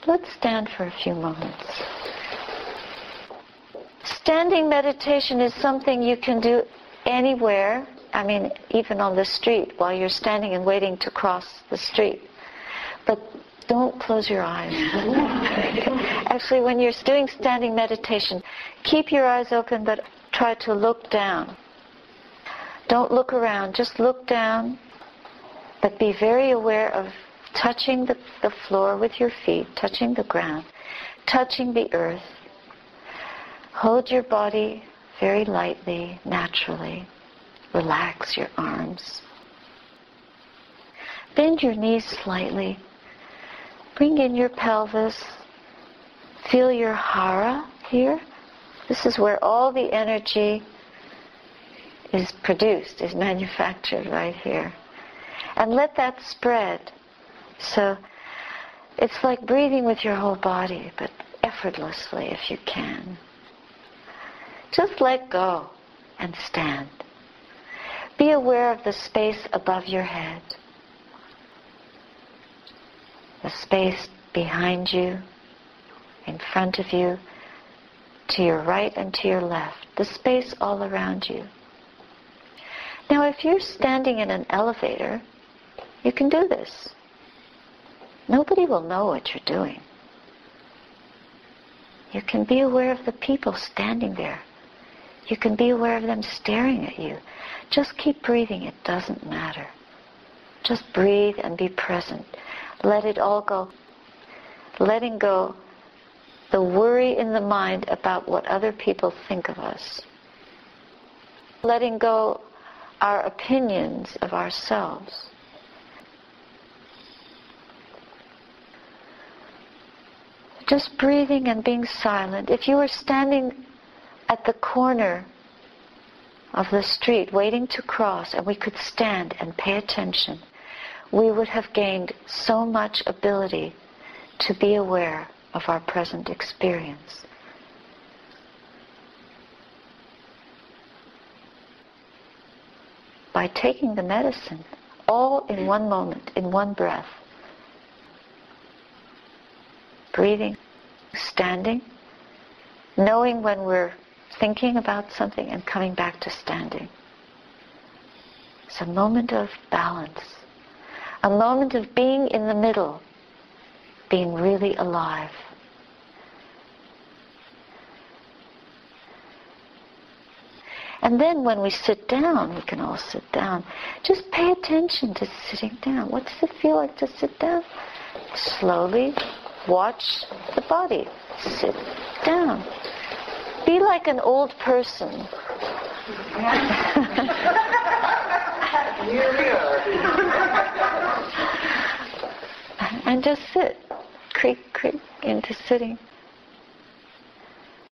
Let's stand for a few moments. Standing meditation is something you can do anywhere. I mean, even on the street while you're standing and waiting to cross the street. But don't close your eyes. Actually, when you're doing standing meditation, keep your eyes open, but try to look down. Don't look around, just look down, but be very aware of touching the floor with your feet, touching the ground, touching the earth. Hold your body very lightly, naturally. Relax your arms. Bend your knees slightly. Bring in your pelvis. Feel your hara here. This is where all the energy is produced, is manufactured right here. And let that spread. So it's like breathing with your whole body, but effortlessly if you can. Just let go and stand. Be aware of the space above your head, the space behind you, in front of you, to your right and to your left, the space all around you. Now, if you're standing in an elevator, you can do this. Nobody will know what you're doing. You can be aware of the people standing there. You can be aware of them staring at you. Just keep breathing, it doesn't matter. Just breathe and be present. Let it all go. Letting go the worry in the mind about what other people think of us. Letting go our opinions of ourselves. Just breathing and being silent. If you were standing at the corner of the street waiting to cross and we could stand and pay attention, we would have gained so much ability to be aware of our present experience. By taking the medicine, all in one moment, in one breath. Breathing, standing, knowing when we're thinking about something and coming back to standing. It's a moment of balance. A moment of being in the middle, being really alive. And then when we sit down, we can all sit down. Just pay attention to sitting down. What does it feel like to sit down? Slowly watch the body. Sit down. Be like an old person. Here we are. And just sit. Creak, creak into sitting.